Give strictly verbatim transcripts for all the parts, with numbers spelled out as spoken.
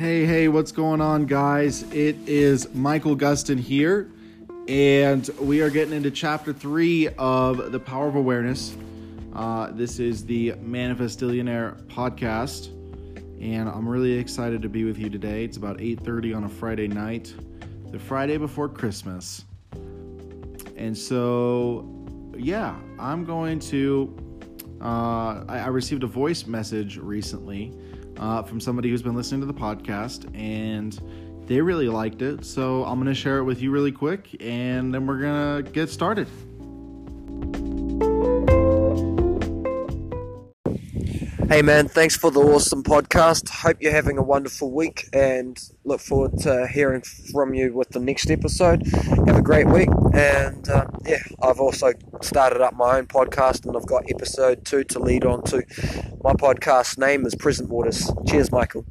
Hey, hey, what's going on, guys? It is Michael Gustin here, and we are getting into chapter three of The Power of Awareness. Uh, this is the Manifestillionaire podcast, and I'm really excited to be with you today. It's about eight thirty on a Friday night, the Friday before Christmas. And so, yeah, I'm going to... Uh, I, I received a voice message recently uh, from somebody who's been listening to the podcast, and they really liked it. So I'm going to share it with you really quick, and then we're going to get started. Hey man, thanks for the awesome podcast. Hope you're having a wonderful week and look forward to hearing from you with the next episode. Have a great week, and uh, yeah, I've also started up my own podcast and I've got episode two to lead on to. My podcast name is Present Waters. Cheers, Michael.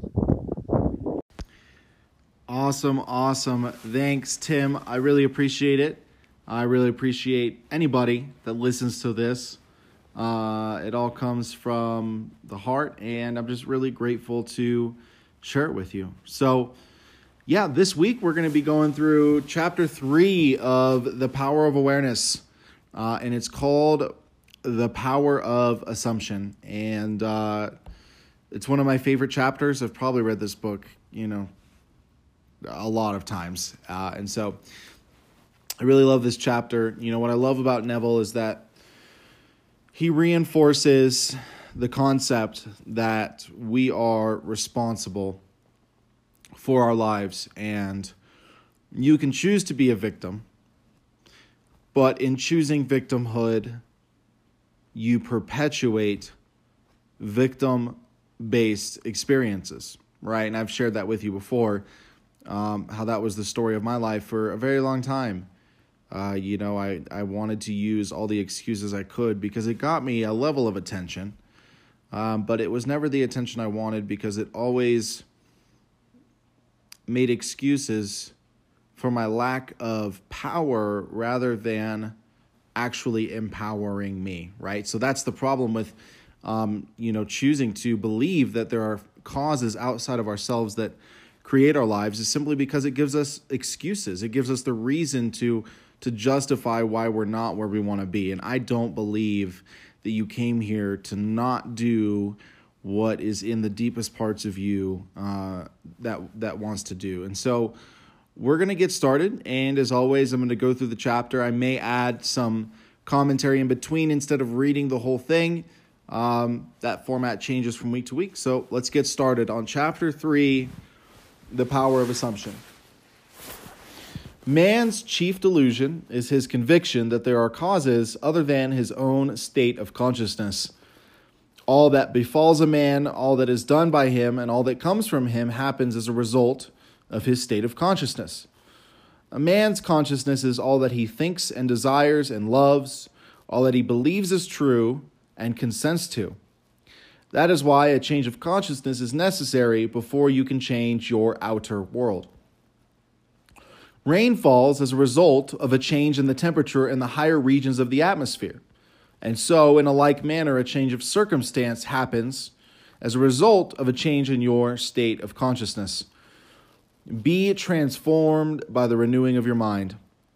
Awesome, awesome. Thanks, Tim. I really appreciate it. I really appreciate anybody that listens to this. Uh, it all comes from the heart, and I'm just really grateful to share it with you. So, yeah, this week we're going to be going through chapter three of The Power of Awareness, uh, and it's called The Power of Assumption, and uh, it's one of my favorite chapters. I've probably read this book, you know, a lot of times, uh, and so I really love this chapter. You know, what I love about Neville is that he reinforces the concept that we are responsible for our lives, and you can choose to be a victim, but in choosing victimhood, you perpetuate victim-based experiences, right? And I've shared that with you before, um, how that was the story of my life for a very long time. Uh, you know, I, I wanted to use all the excuses I could because it got me a level of attention, um, but it was never the attention I wanted because it always made excuses for my lack of power rather than actually empowering me, right? So that's the problem with, um, you know, choosing to believe that there are causes outside of ourselves that create our lives is simply because it gives us excuses. It gives us the reason to to justify why we're not where we want to be. And I don't believe that you came here to not do what is in the deepest parts of you uh, that that wants to do. And so we're going to get started. And as always, I'm going to go through the chapter. I may add some commentary in between instead of reading the whole thing. Um, that format changes from week to week. So let's get started on chapter three, The Power of Assumption. Man's chief delusion is his conviction that there are causes other than his own state of consciousness. All that befalls a man, all that is done by him, and all that comes from him happens as a result of his state of consciousness. A man's consciousness is all that he thinks and desires and loves, all that he believes is true and consents to. That is why a change of consciousness is necessary before you can change your outer world. Rain falls as a result of a change in the temperature in the higher regions of the atmosphere. And so, in a like manner, a change of circumstance happens as a result of a change in your state of consciousness. Be transformed by the renewing of your mind.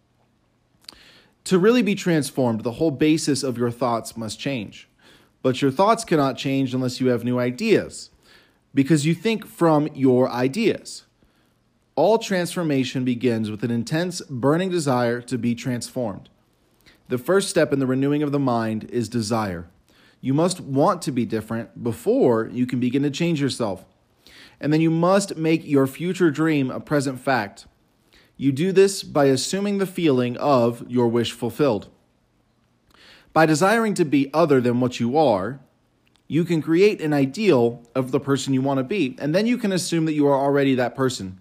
To really be transformed, the whole basis of your thoughts must change. But your thoughts cannot change unless you have new ideas, because you think from your ideas. All transformation begins with an intense, burning desire to be transformed. The first step in the renewing of the mind is desire. You must want to be different before you can begin to change yourself. And then you must make your future dream a present fact. You do this by assuming the feeling of your wish fulfilled. By desiring to be other than what you are, you can create an ideal of the person you want to be, and then you can assume that you are already that person.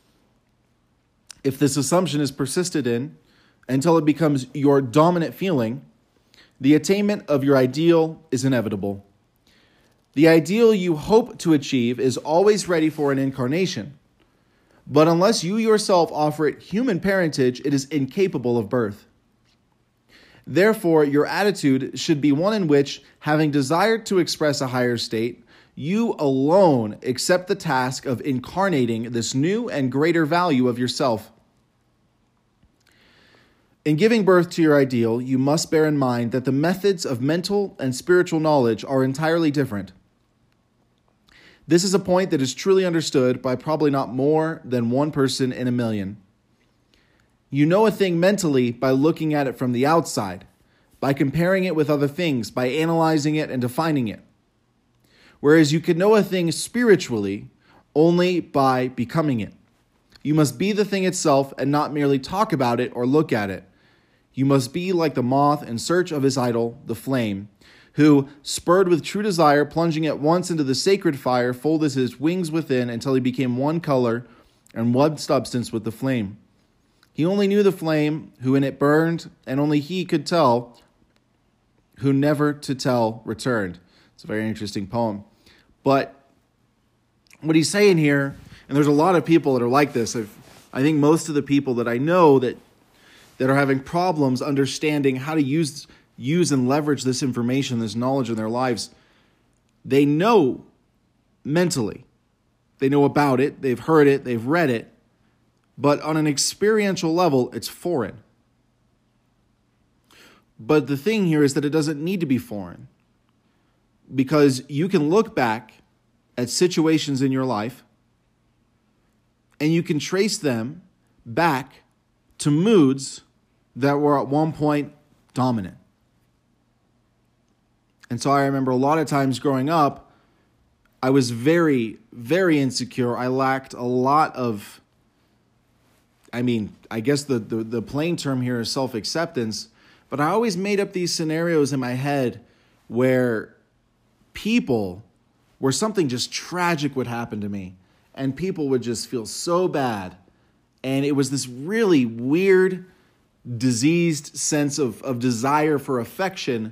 If this assumption is persisted in until it becomes your dominant feeling, the attainment of your ideal is inevitable. The ideal you hope to achieve is always ready for an incarnation, but unless you yourself offer it human parentage, it is incapable of birth. Therefore, your attitude should be one in which, having desired to express a higher state, You alone accept the task of incarnating this new and greater value of yourself. In giving birth to your ideal, you must bear in mind that the methods of mental and spiritual knowledge are entirely different. This is a point that is truly understood by probably not more than one person in a million. You know a thing mentally by looking at it from the outside, by comparing it with other things, by analyzing it and defining it. Whereas you can know a thing spiritually only by becoming it. You must be the thing itself and not merely talk about it or look at it. You must be like the moth in search of his idol, the flame, who, spurred with true desire, plunging at once into the sacred fire, folded his wings within until he became one color and one substance with the flame. He only knew the flame, who in it burned, and only he could tell, who never to tell returned. It's a very interesting poem. But what he's saying here, and there's a lot of people that are like this. I've, I think most of the people that I know that that are having problems understanding how to use use and leverage this information, this knowledge in their lives, they know mentally. They know about it, they've heard it, they've read it, but on an experiential level, it's foreign. But the thing here is that it doesn't need to be foreign, because you can look back at situations in your life and you can trace them back to moods that were at one point dominant. And so I remember a lot of times growing up, I was very, very insecure. I lacked a lot of, I mean, I guess the, the, the plain term here is self-acceptance, but I always made up these scenarios in my head where people, where something just tragic would happen to me, and people would just feel so bad. And it was this really weird, diseased sense of, of desire for affection.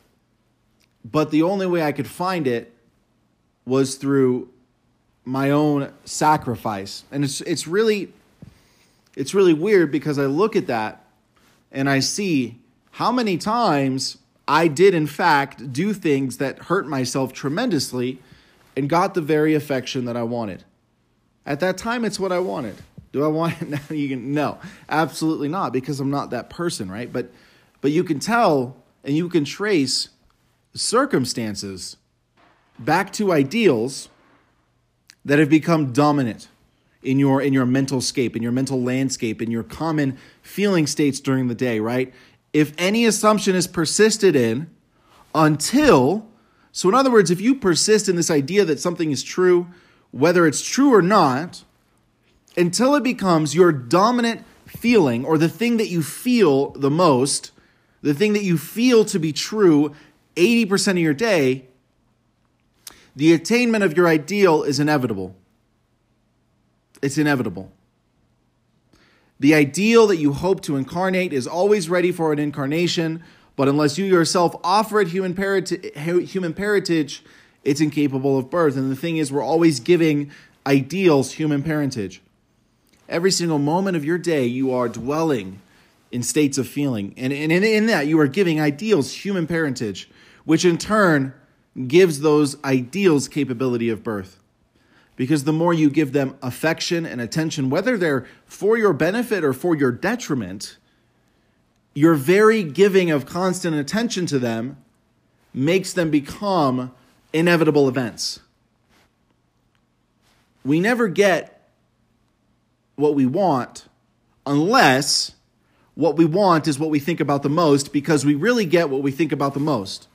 But the only way I could find it was through my own sacrifice. And it's it's really it's really weird, because I look at that and I see how many times I did in fact do things that hurt myself tremendously and got the very affection that I wanted. At that time, it's what I wanted. Do I want it now? You can, no, absolutely not, because I'm not that person, right? But but you can tell and you can trace circumstances back to ideals that have become dominant in your in your mental scape, in your mental landscape, in your common feeling states during the day, right? If any assumption is persisted in until, so in other words, if you persist in this idea that something is true, whether it's true or not, until it becomes your dominant feeling, or the thing that you feel the most, the thing that you feel to be true eighty percent of your day, the attainment of your ideal is inevitable. It's inevitable. The ideal that you hope to incarnate is always ready for an incarnation, but unless you yourself offer it human parentage, human parentage, it's incapable of birth. And the thing is, we're always giving ideals human parentage. Every single moment of your day, you are dwelling in states of feeling. And, and in, in that, you are giving ideals human parentage, which in turn gives those ideals capability of birth. Because the more you give them affection and attention, whether they're for your benefit or for your detriment, your very giving of constant attention to them makes them become inevitable events. We never get what we want unless what we want is what we think about the most, because we really get what we think about the most.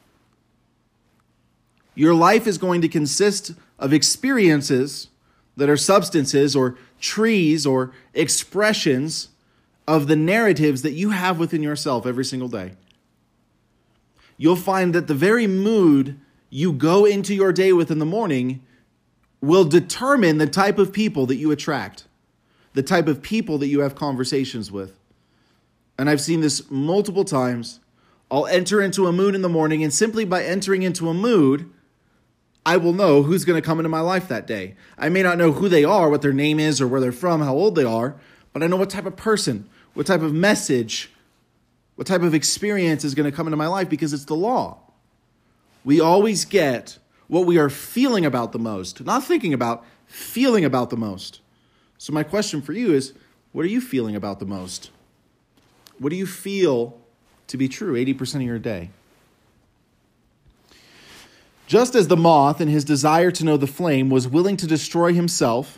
Your life is going to consist of experiences that are substances or trees or expressions of the narratives that you have within yourself every single day. You'll find that the very mood you go into your day with in the morning will determine the type of people that you attract, the type of people that you have conversations with. And I've seen this multiple times. I'll enter into a mood in the morning, and simply by entering into a mood, I will know who's going to come into my life that day. I may not know who they are, what their name is, or where they're from, how old they are, but I know what type of person, what type of message, what type of experience is going to come into my life, because it's the law. We always get what we are feeling about the most, not thinking about, feeling about the most. So my question for you is, what are you feeling about the most? What do you feel to be true eighty percent of your day? Just as the moth in his desire to know the flame was willing to destroy himself,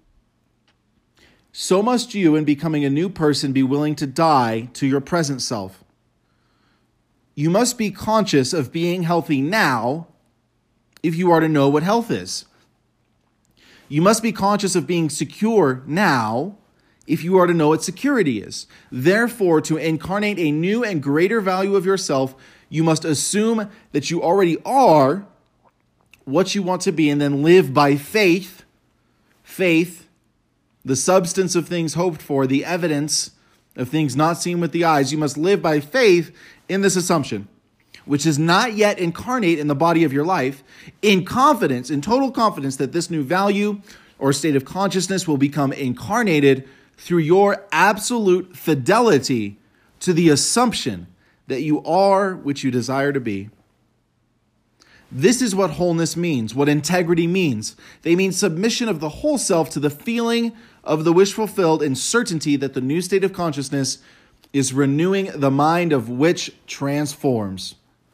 so must you, in becoming a new person, be willing to die to your present self. You must be conscious of being healthy now if you are to know what health is. You must be conscious of being secure now if you are to know what security is. Therefore, to incarnate a new and greater value of yourself, you must assume that you already are what you want to be and then live by faith. Faith, the substance of things hoped for, the evidence of things not seen with the eyes. You must live by faith in this assumption, which is not yet incarnate in the body of your life, in confidence, in total confidence that this new value or state of consciousness will become incarnated through your absolute fidelity to the assumption that you are which you desire to be. This is what wholeness means, what integrity means. They mean submission of the whole self to the feeling of the wish fulfilled and certainty that the new state of consciousness is renewing the mind of which transforms.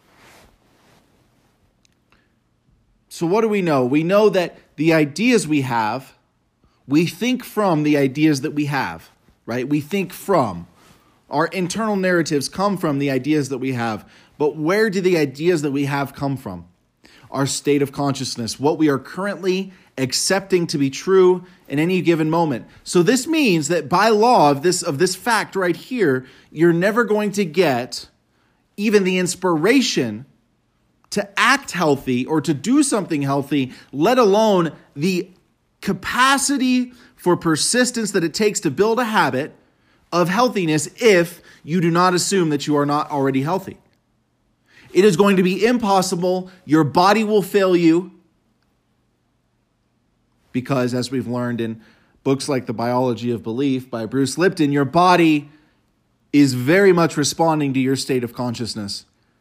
So what do we know? We know that the ideas we have, we think from the ideas that we have, right? We think from. Our internal narratives come from the ideas that we have. But where do the ideas that we have come from? Our state of consciousness, what we are currently accepting to be true in any given moment. So this means that by law of this, of this fact right here, you're never going to get even the inspiration to act healthy or to do something healthy, let alone the capacity for persistence that it takes to build a habit of healthiness if you do not assume that you are not already healthy. It is going to be impossible. Your body will fail you because, as we've learned in books like The Biology of Belief by Bruce Lipton, your body is very much responding to your state of consciousness.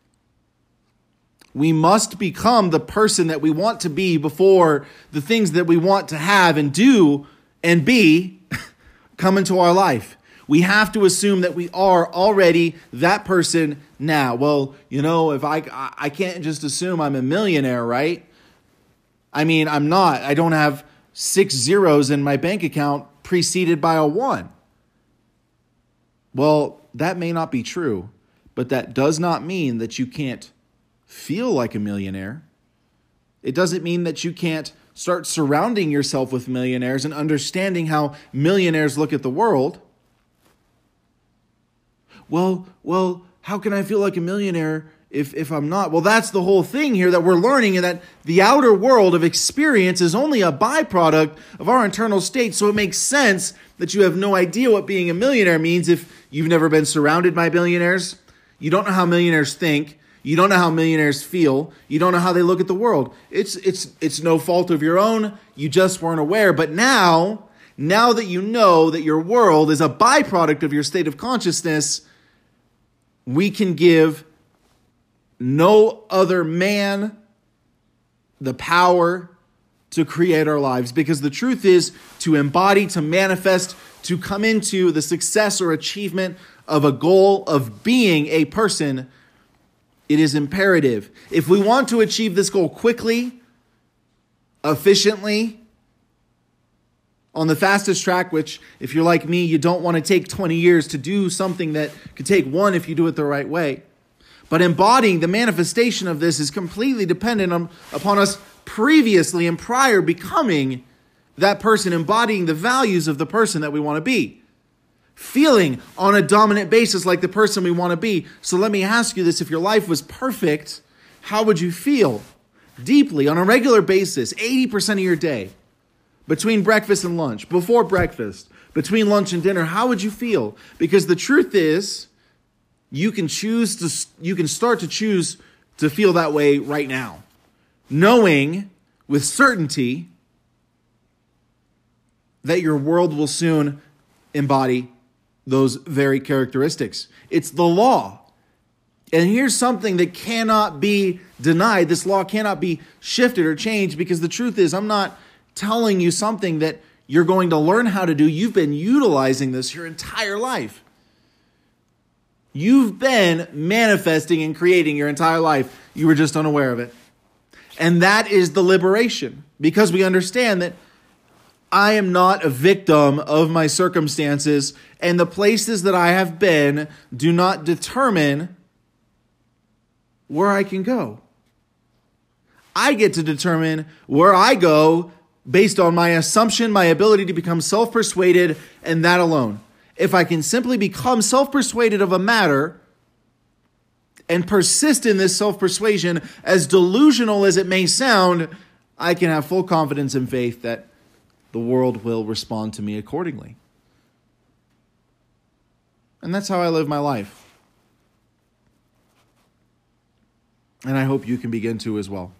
We must become the person that we want to be before the things that we want to have and do and be come into our life. We have to assume that we are already that person now. Well, you know, if I I can't just assume I'm a millionaire, right? I mean, I'm not. I don't have six zeros in my bank account preceded by a one. Well, that may not be true, but that does not mean that you can't feel like a millionaire. It doesn't mean that you can't start surrounding yourself with millionaires and understanding how millionaires look at the world. Well, well, how can I feel like a millionaire if, if I'm not? Well, that's the whole thing here that we're learning, and that the outer world of experience is only a byproduct of our internal state. So it makes sense that you have no idea what being a millionaire means if you've never been surrounded by millionaires. You don't know how millionaires think. You don't know how millionaires feel. You don't know how they look at the world. It's it's it's no fault of your own. You just weren't aware. But now, now that you know that your world is a byproduct of your state of consciousness, we can give no other man the power to create our lives. Because the truth is, to embody, to manifest, to come into the success or achievement of a goal of being a person, it is imperative. If we want to achieve this goal quickly, efficiently, on the fastest track, which if you're like me, you don't want to take twenty years to do something that could take one if you do it the right way. But embodying the manifestation of this is completely dependent on, upon us previously and prior becoming that person, embodying the values of the person that we want to be. Feeling on a dominant basis like the person we want to be. So let me ask you this. If your life was perfect, how would you feel? Deeply, on a regular basis, eighty percent of your day. Between breakfast and lunch, before breakfast, between lunch and dinner, how would you feel? Because the truth is, you can choose to, you can start to choose to feel that way right now. Knowing with certainty that your world will soon embody those very characteristics. It's the law. And here's something that cannot be denied. This law cannot be shifted or changed, because the truth is, I'm not telling you something that you're going to learn how to do. You've been utilizing this your entire life. You've been manifesting and creating your entire life. You were just unaware of it. And that is the liberation, because we understand that I am not a victim of my circumstances, and the places that I have been do not determine where I can go. I get to determine where I go based on my assumption, my ability to become self-persuaded, and that alone. If I can simply become self-persuaded of a matter and persist in this self-persuasion, as delusional as it may sound, I can have full confidence and faith that the world will respond to me accordingly. And that's how I live my life. And I hope you can begin to as well.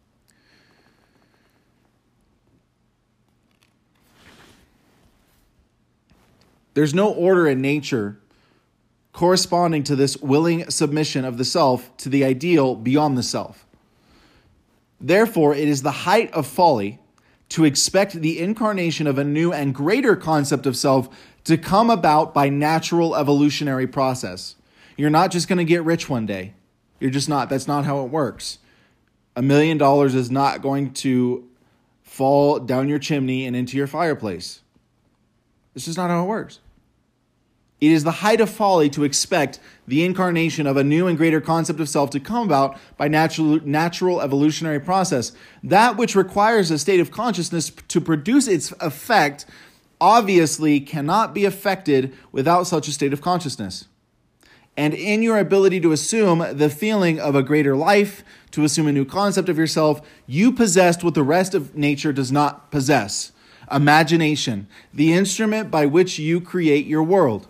There's no order in nature corresponding to this willing submission of the self to the ideal beyond the self. Therefore, it is the height of folly to expect the incarnation of a new and greater concept of self to come about by natural evolutionary process. You're not just going to get rich one day. You're just not. That's not how it works. A million dollars is not going to fall down your chimney and into your fireplace. This is not how it works. It is the height of folly to expect the incarnation of a new and greater concept of self to come about by natural, natural evolutionary process. That which requires a state of consciousness to produce its effect obviously cannot be affected without such a state of consciousness. And in your ability to assume the feeling of a greater life, to assume a new concept of yourself, you possessed what the rest of nature does not possess: imagination, the instrument by which you create your world.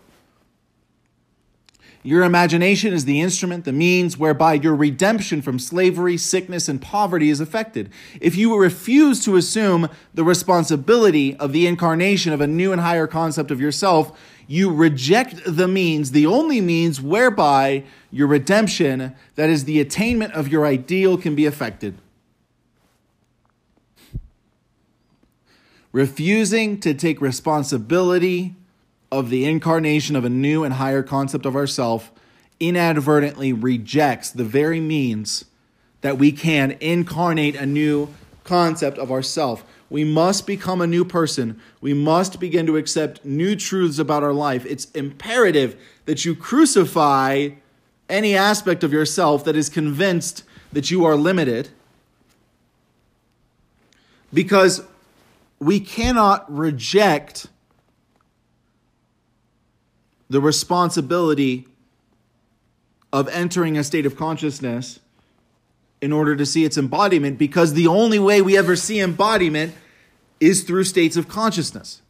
Your imagination is the instrument, the means whereby your redemption from slavery, sickness, and poverty is effected. If you refuse to assume the responsibility of the incarnation of a new and higher concept of yourself, you reject the means, the only means whereby your redemption, that is the attainment of your ideal, can be effected. Refusing to take responsibility of the incarnation of a new and higher concept of ourself inadvertently rejects the very means that we can incarnate a new concept of ourself. We must become a new person. We must begin to accept new truths about our life. It's imperative that you crucify any aspect of yourself that is convinced that you are limited, because we cannot reject the responsibility of entering a state of consciousness in order to see its embodiment, because the only way we ever see embodiment is through states of consciousness.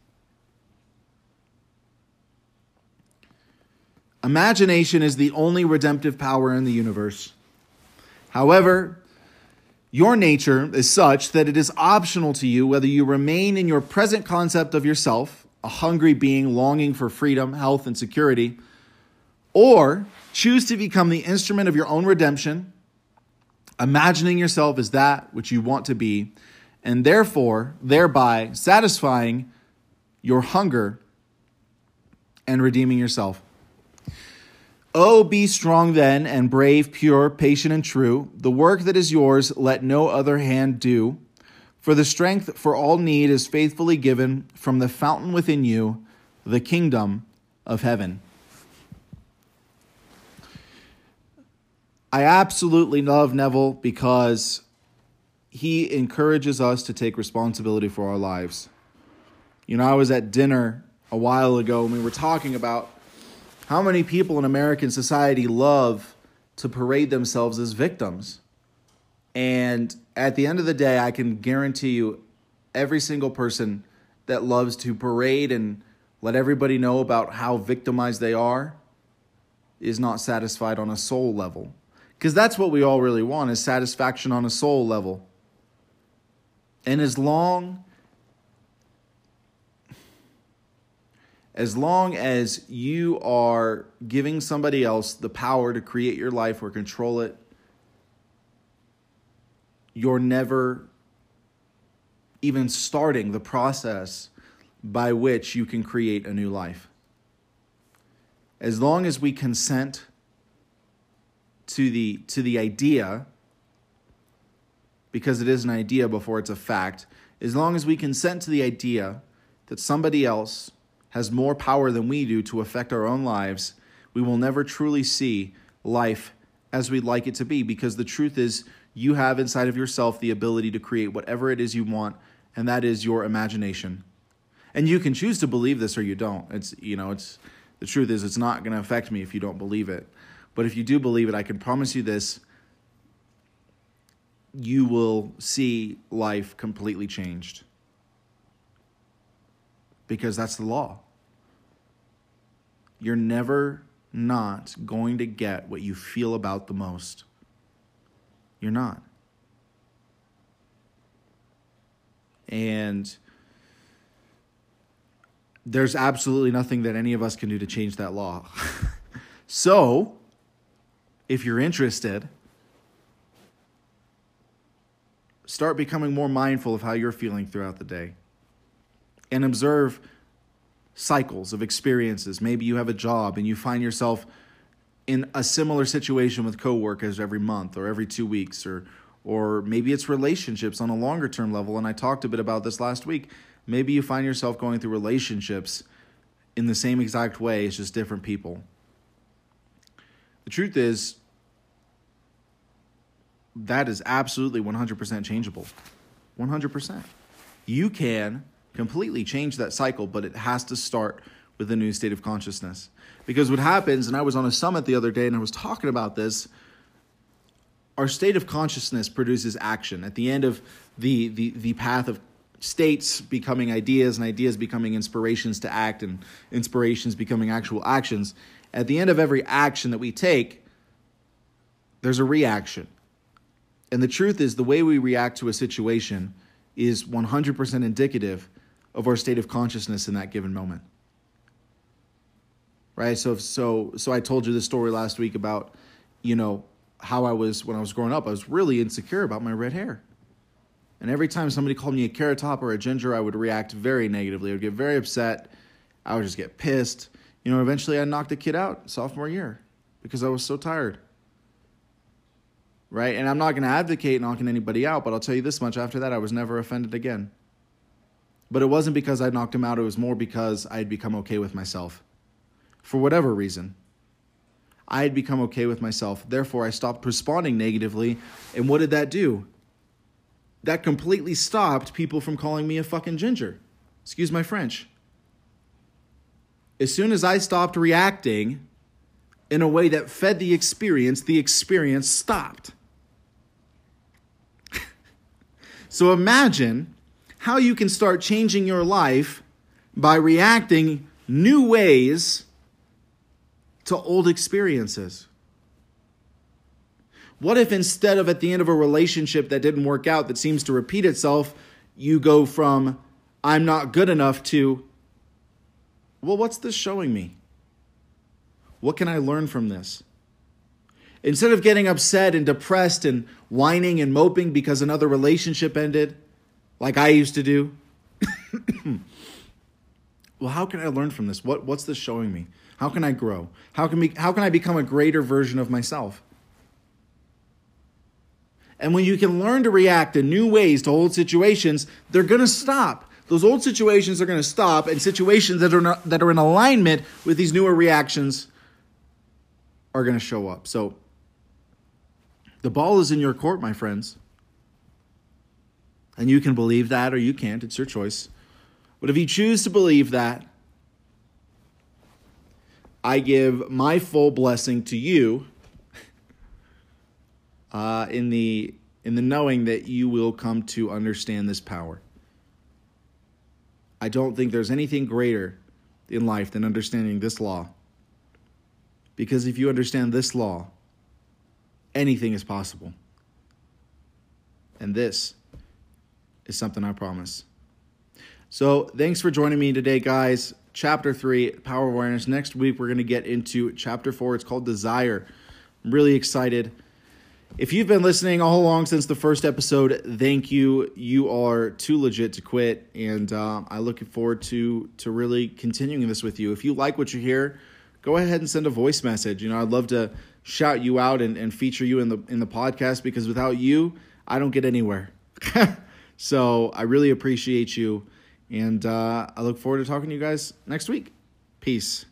Imagination is the only redemptive power in the universe. However, your nature is such that it is optional to you whether you remain in your present concept of yourself, a hungry being longing for freedom, health, and security, or choose to become the instrument of your own redemption, imagining yourself as that which you want to be, and therefore, thereby satisfying your hunger and redeeming yourself. Oh, be strong then, and brave, pure, patient, and true. The work that is yours, let no other hand do. For the strength for all need is faithfully given from the fountain within you, the kingdom of heaven. I absolutely love Neville because he encourages us to take responsibility for our lives. You know, I was at dinner a while ago and we were talking about how many people in American society love to parade themselves as victims. And at the end of the day, I can guarantee you every single person that loves to parade and let everybody know about how victimized they are is not satisfied on a soul level. Because that's what we all really want, is satisfaction on a soul level. And as long As long as you are giving somebody else the power to create your life or control it, you're never even starting the process by which you can create a new life. As long as we consent to the to the idea, because it is an idea before it's a fact, as long as we consent to the idea that somebody else has more power than we do to affect our own lives, we will never truly see life as we'd like it to be, because the truth is you have inside of yourself the ability to create whatever it is you want, and that is your imagination. And you can choose to believe this or you don't. It's, you know, it's the truth is it's not going to affect me if you don't believe it. But if you do believe it, I can promise you this, you will see life completely changed. Because that's the law. You're never not going to get what you feel about the most. You're not. And there's absolutely nothing that any of us can do to change that law. So, if you're interested, start becoming more mindful of how you're feeling throughout the day. And observe cycles of experiences. Maybe you have a job and you find yourself in a similar situation with coworkers every month or every two weeks, or or maybe it's relationships on a longer term level. And I talked a bit about this last week. Maybe you find yourself going through relationships in the same exact way, it's just different people. The truth is, that is absolutely one hundred percent changeable. one hundred percent. You can completely change that cycle, but it has to start with a new state of consciousness. Because what happens, and I was on a summit the other day and I was talking about this, our state of consciousness produces action. At the end of the, the, the path of states becoming ideas and ideas becoming inspirations to act and inspirations becoming actual actions, at the end of every action that we take, there's a reaction. And the truth is, the way we react to a situation is one hundred percent indicative of our state of consciousness in that given moment. Right? So, so, so I told you this story last week about, you know, how I was, when I was growing up, I was really insecure about my red hair. And every time somebody called me a carrot top or a ginger, I would react very negatively. I would get very upset. I would just get pissed. You know, eventually I knocked a kid out sophomore year because I was so tired. Right? And I'm not going to advocate knocking anybody out, but I'll tell you this much. After that, I was never offended again. But it wasn't because I knocked him out. It was more because I had become okay with myself. For whatever reason, I had become okay with myself. Therefore, I stopped responding negatively. And what did that do? That completely stopped people from calling me a fucking ginger. Excuse my French. As soon as I stopped reacting in a way that fed the experience, the experience stopped. So imagine how you can start changing your life by reacting new ways to old experiences. What if instead of at the end of a relationship that didn't work out, that seems to repeat itself, you go from, I'm not good enough to, well, what's this showing me? What can I learn from this? Instead of getting upset and depressed and whining and moping because another relationship ended, like I used to do, well, how can I learn from this? What, what's this showing me? How can I grow? How can, we, how can I become a greater version of myself? And when you can learn to react in new ways to old situations, they're going to stop. Those old situations are going to stop, and situations that are not, that are in alignment with these newer reactions are going to show up. So the ball is in your court, my friends. And you can believe that or you can't. It's your choice. But if you choose to believe that, I give my full blessing to you uh, in the in the knowing that you will come to understand this power. I don't think there's anything greater in life than understanding this law. Because if you understand this law, anything is possible. And this is something I promise. So thanks for joining me today, guys. chapter three, Power of Awareness. Next week, we're going to get into chapter four. It's called Desire. I'm really excited. If you've been listening all along since the first episode, thank you. You are too legit to quit, and uh, I look forward to to really continuing this with you. If you like what you hear, go ahead and send a voice message. You know, I'd love to shout you out and, and feature you in the in the podcast, because without you, I don't get anywhere. So I really appreciate you, and uh, I look forward to talking to you guys next week. Peace.